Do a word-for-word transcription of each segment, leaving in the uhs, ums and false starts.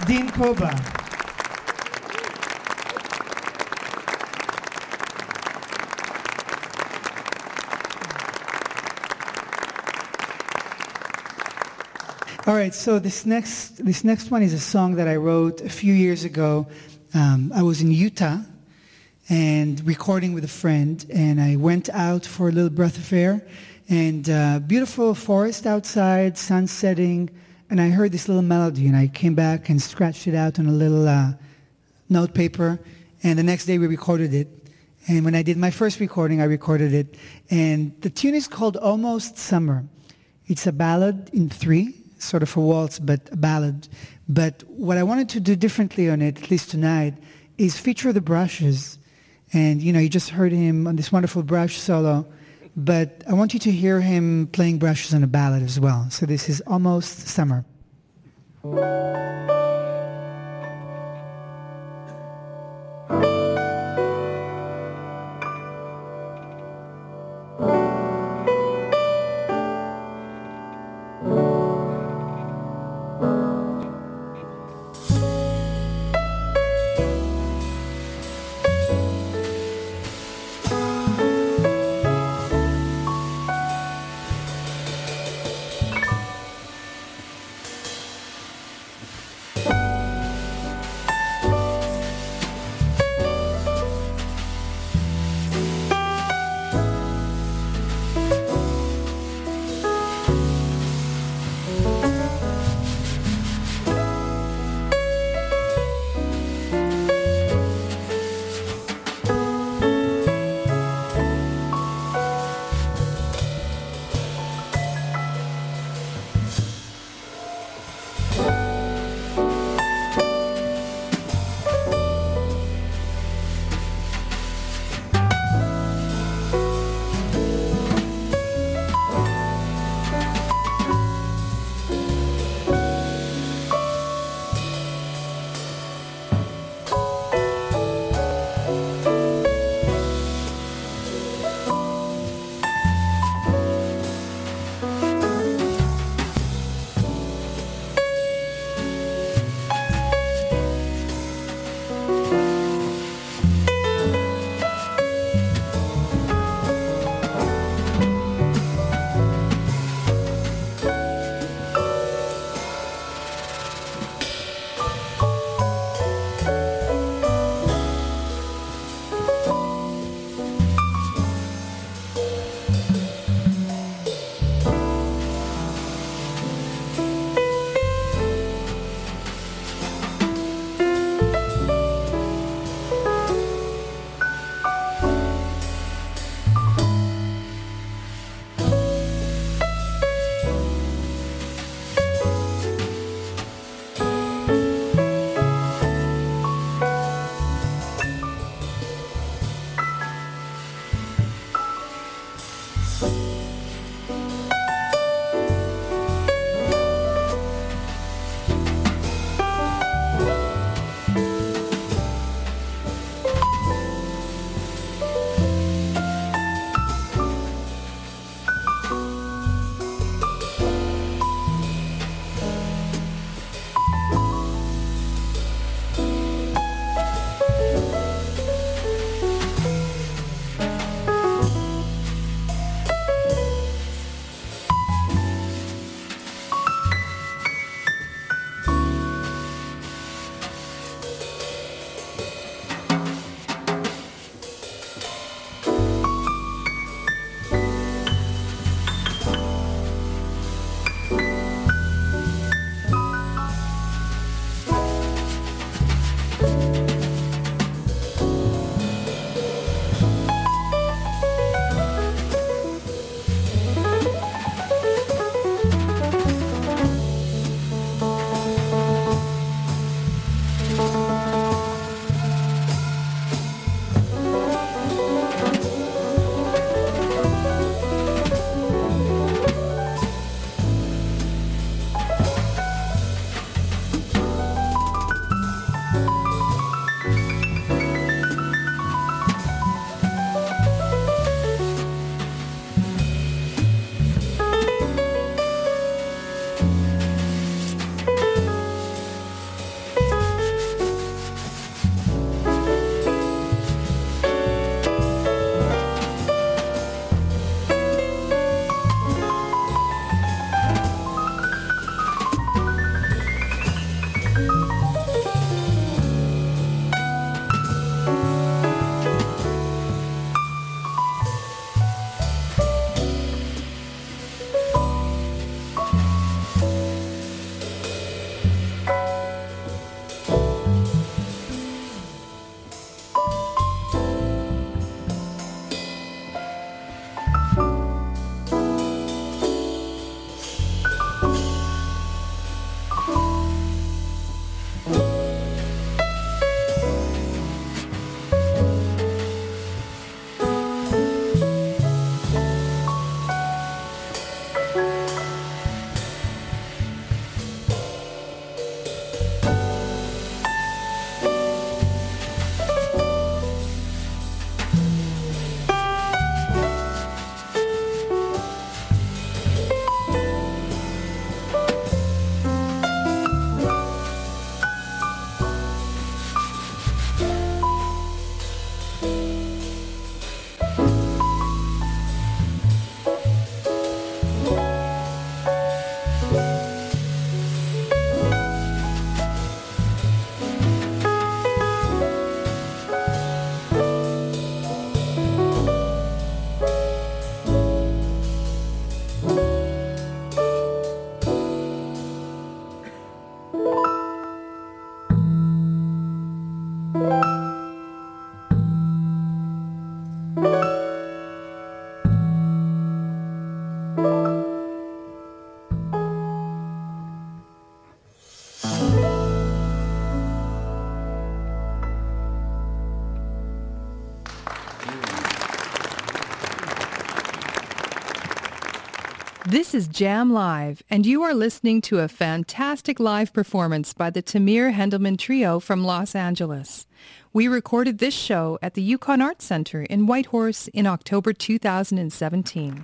Dean Koba. All right, so this next this next one is a song that I wrote a few years ago. Um, I was in Utah and recording with a friend, and I went out for a little breath of air, and uh, beautiful forest outside, sun setting, and I heard this little melody, and I came back and scratched it out on a little uh, note paper, and the next day we recorded it. And when I did my first recording, I recorded it, and the tune is called Almost Summer. It's a ballad in three, sort of a waltz, but a ballad. But what I wanted to do differently on it, at least tonight, is feature the brushes. And, you know, you just heard him on this wonderful brush solo, but I want you to hear him playing brushes on a ballad as well. So this is Almost Summer. This is Jam Live, and you are listening to a fantastic live performance by the Tamir Hendelman Trio from Los Angeles. We recorded this show at the Yukon Arts Center in Whitehorse in October two thousand seventeen.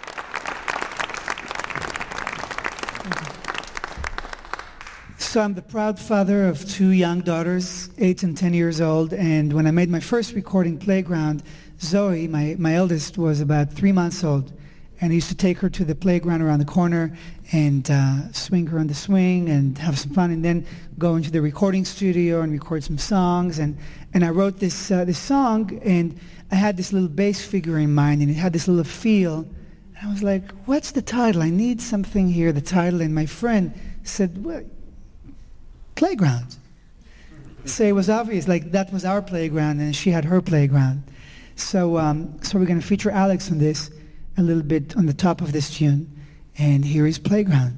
So I'm the proud father of two young daughters, eight and ten years old, and when I made my first recording, Playground, Zoe, my, my eldest, was about three months old. And I used to take her to the playground around the corner and uh, swing her on the swing and have some fun, and then go into the recording studio and record some songs. And, and I wrote this uh, this song, and I had this little bass figure in mind, and it had this little feel. And I was like, what's the title? I need something here, the title. And my friend said, well, Playground. So it was obvious, like that was our playground, and she had her playground. So, um, so we're going to feature Alex on this a little bit on the top of this tune, and here is Playground.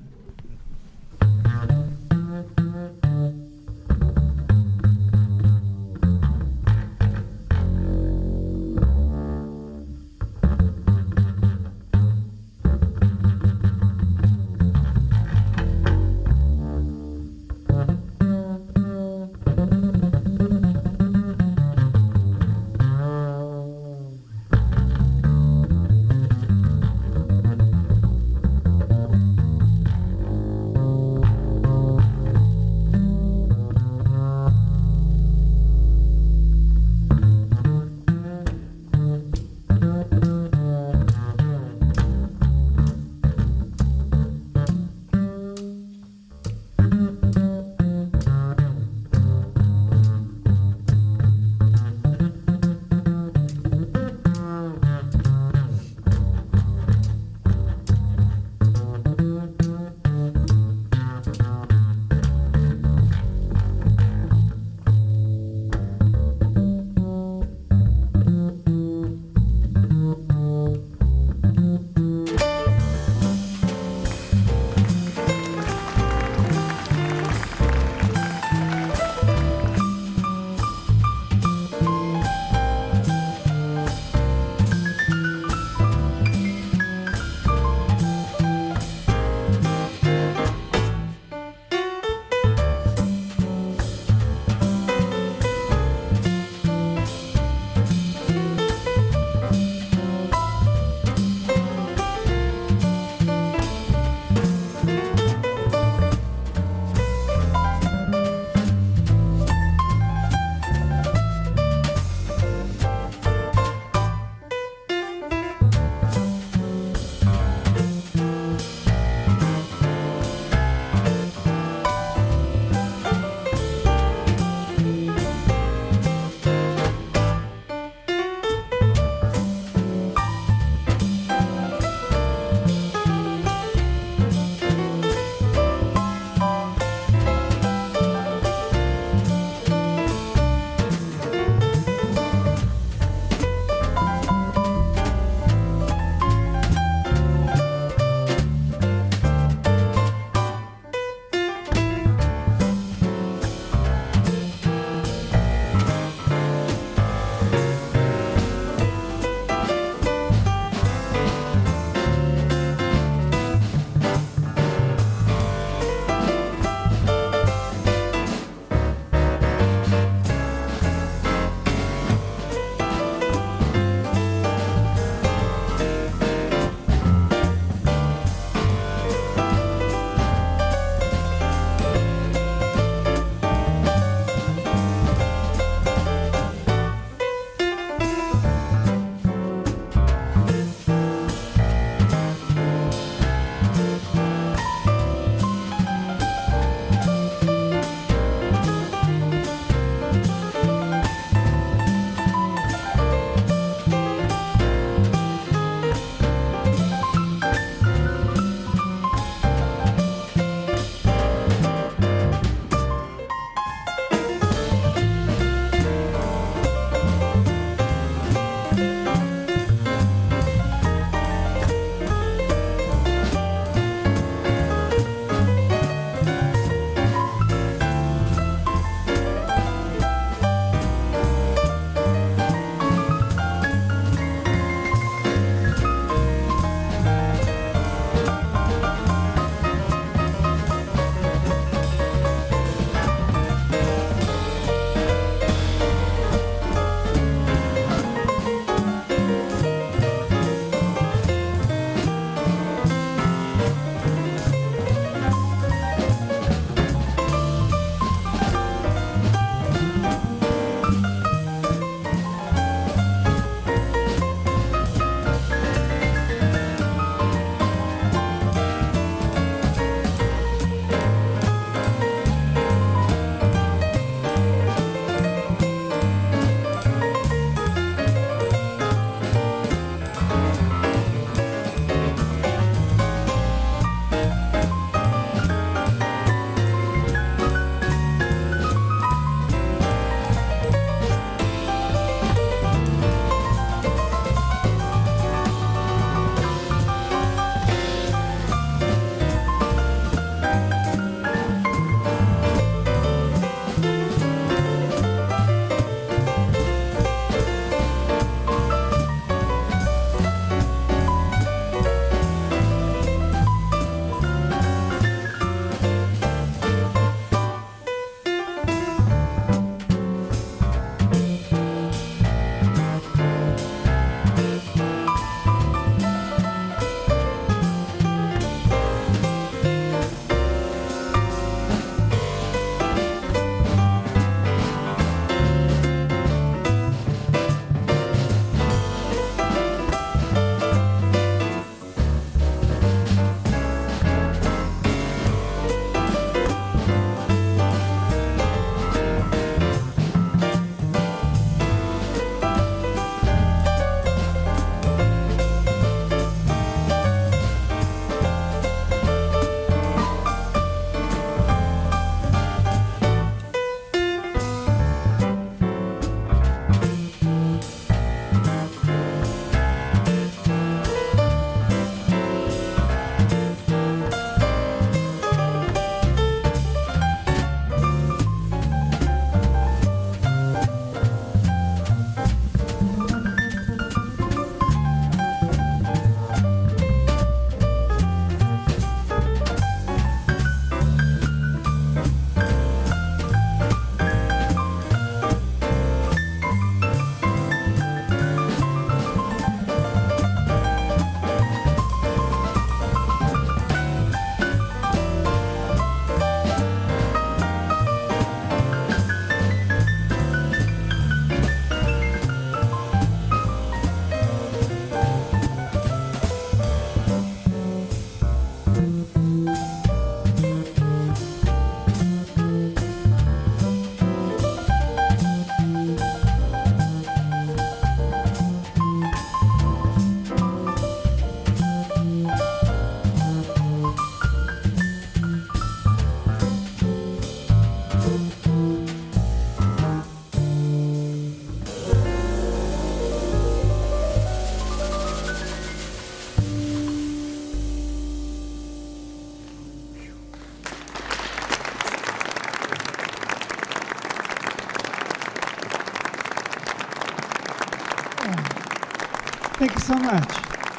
Thank you so much.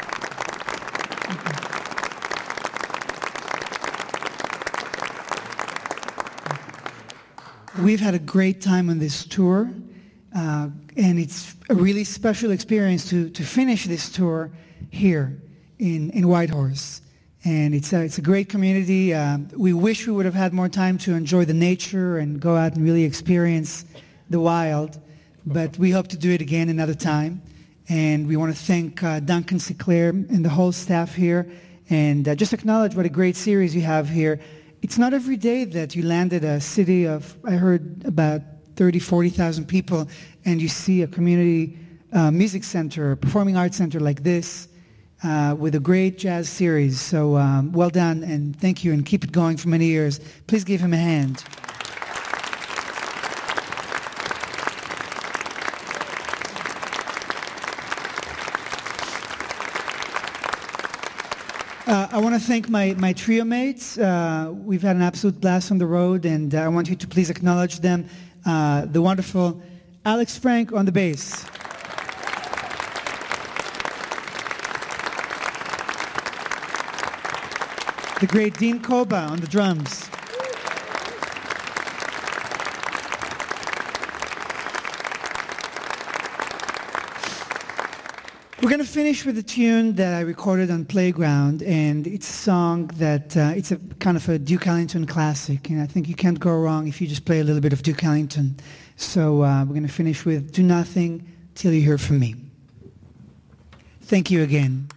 We've had a great time on this tour, uh, and it's a really special experience to, to finish this tour here in, in Whitehorse. And it's a, it's a great community. Uh, we wish we would have had more time to enjoy the nature and go out and really experience the wild, but we hope to do it again another time. And we want to thank uh, Duncan Sinclair and the whole staff here, and uh, just acknowledge what a great series you have here. It's not every day that you land at a city of, I heard, about thirty, forty thousand people, and you see a community uh, music center, a performing arts center like this, uh, with a great jazz series. So um, well done, and thank you, and keep it going for many years. Please give him a hand. Uh, I want to thank my, my trio mates. Uh, we've had an absolute blast on the road, and uh, I want you to please acknowledge them. Uh, the wonderful Alex Frank on the bass. The great Dean Koba on the drums. We're going to finish with a tune that I recorded on Playground, and it's a song that, uh, it's a kind of a Duke Ellington classic, and I think you can't go wrong if you just play a little bit of Duke Ellington. So uh, we're going to finish with Do Nothing Till You Hear From Me. Thank you again.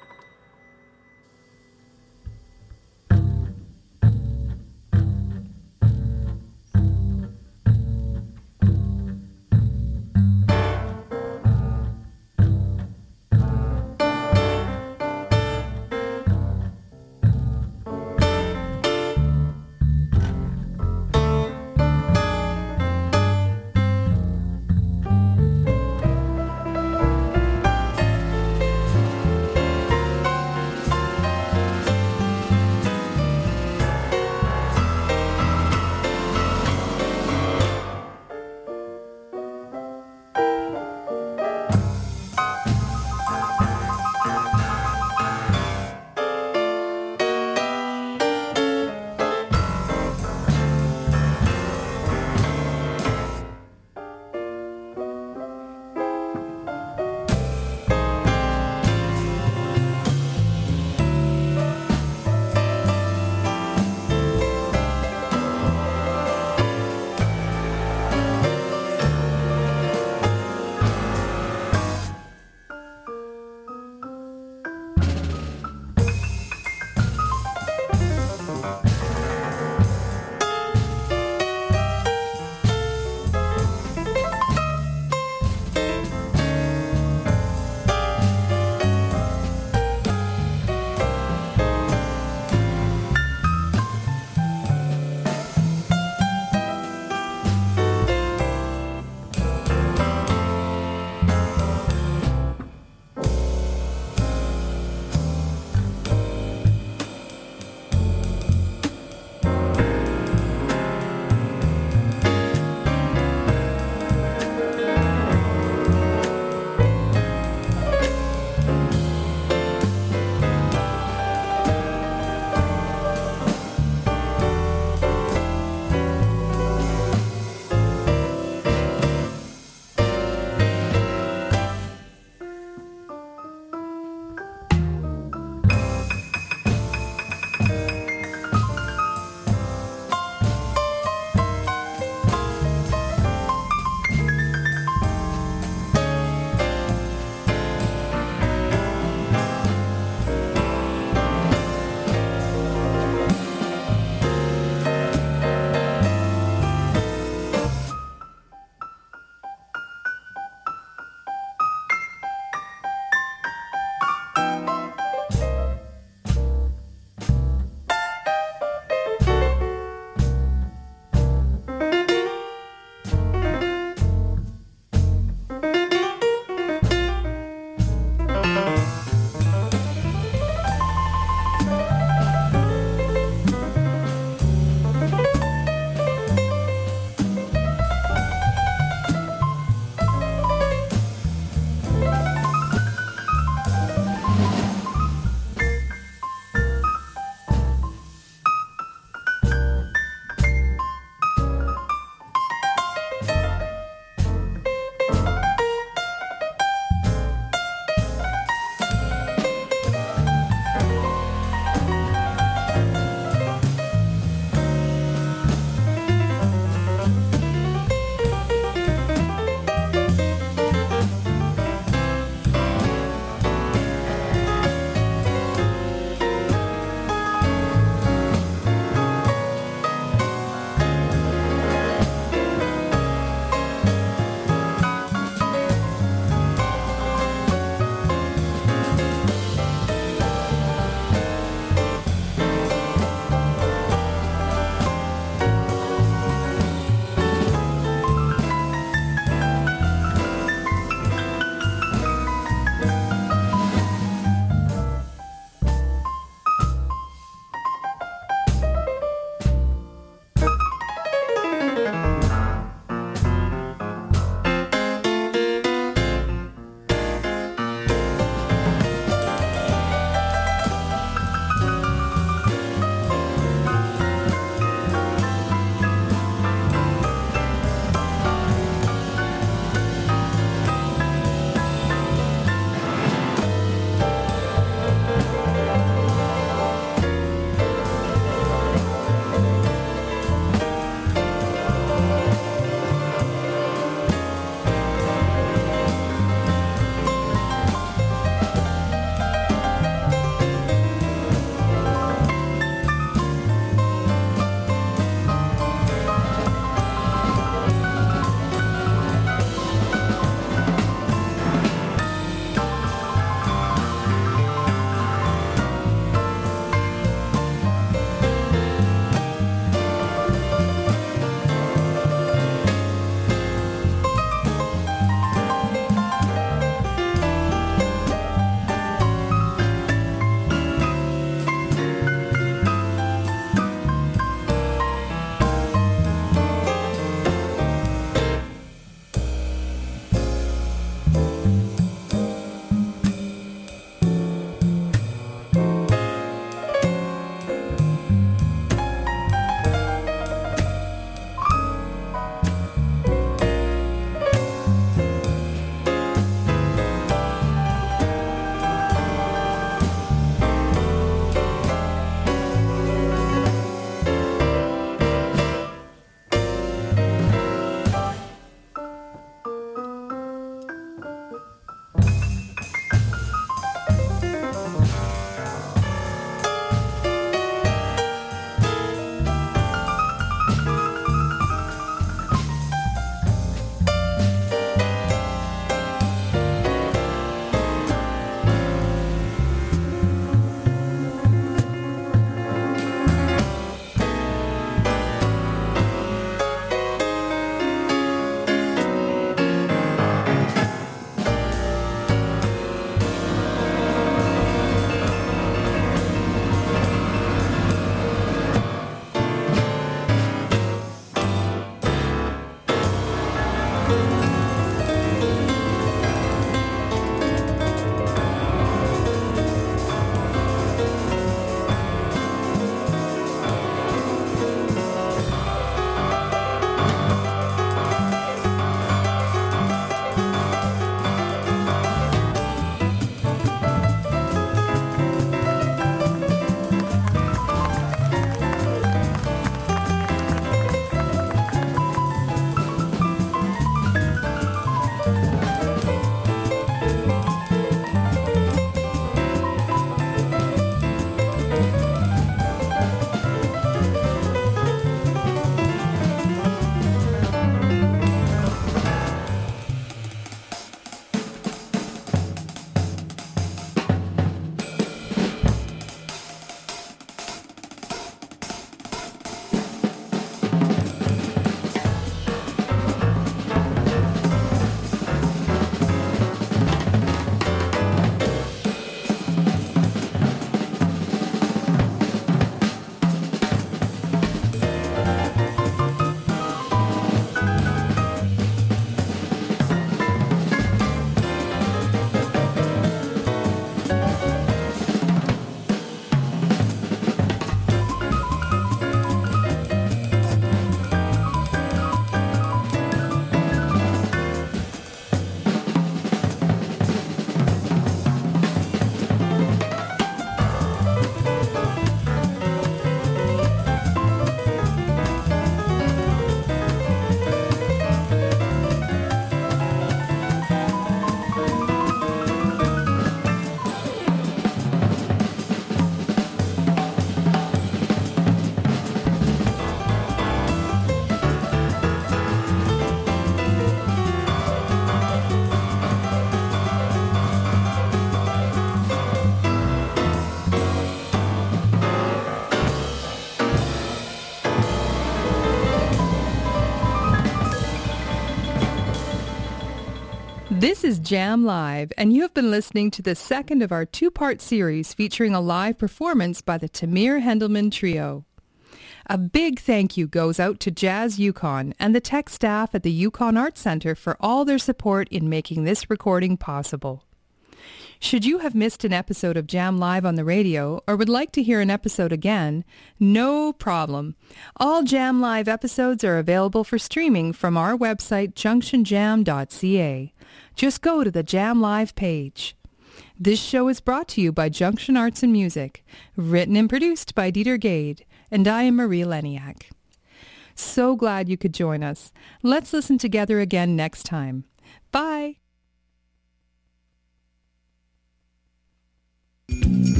This is Jam Live, and you have been listening to the second of our two-part series featuring a live performance by the Tamir Hendelman Trio. A big thank you goes out to Jazz Yukon and the tech staff at the Yukon Arts Center for all their support in making this recording possible. Should you have missed an episode of Jam Live on the radio or would like to hear an episode again, no problem. All Jam Live episodes are available for streaming from our website junction jam dot c a. Just go to the Jam Live page. This show is brought to you by Junction Arts and Music, written and produced by Dieter Gade, and I am Marie Leniak. So glad you could join us. Let's listen together again next time. Bye.